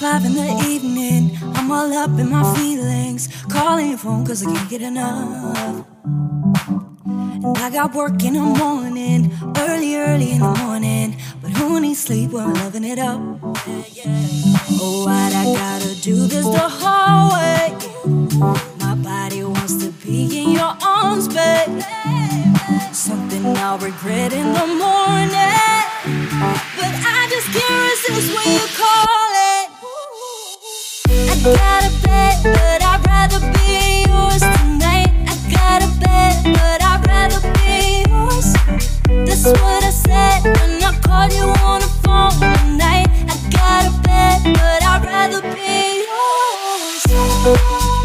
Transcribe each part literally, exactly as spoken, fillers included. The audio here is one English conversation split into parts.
five in the evening, I'm all up in my feelings, calling your phone cause I can't get enough. And I got work in the morning, early, early in the morning, but who needs sleep when we're loving it up? Yeah, yeah. Oh, what I gotta do this the whole way. My body wants to be in your arms, babe. Something I'll regret in the morning, but I just can't resist when you call it. I got a bed, but I'd rather be yours tonight. I got a bed, but I'd rather be yours. That's what I said when I called you on the phone tonight. I got a bed, but I'd rather be yours.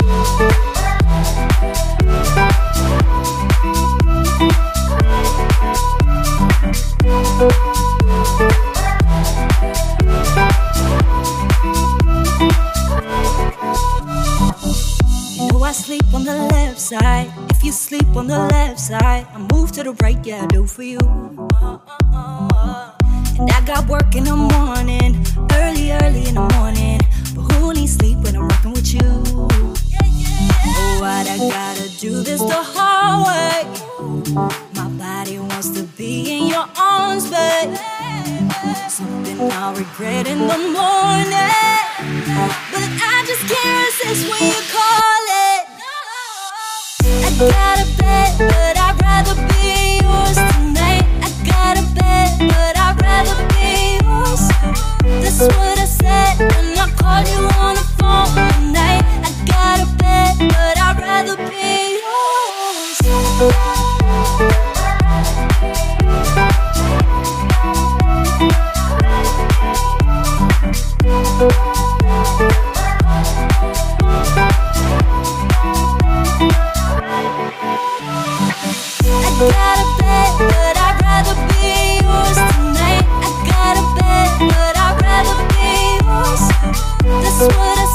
I sleep on the left side. If you sleep on the left side, I move to the right, yeah, I do for you. And I got work in the morning, early, early in the morning, but who needs sleep when I'm rocking with you? Oh, what I gotta do this the whole way. My body wants to be in your arms, babe. Something I'll regret in the morning, but I just can't resist when you call it. I got a bed, but I'd rather be yours tonight. I got a bed, but I'd rather be yours. That's what I said when I called you on the phone tonight. I got a bed, but I'd rather be yours. I got a bed, but I'd rather be yours tonight. I got a bed, but I'd rather be yours. That's what I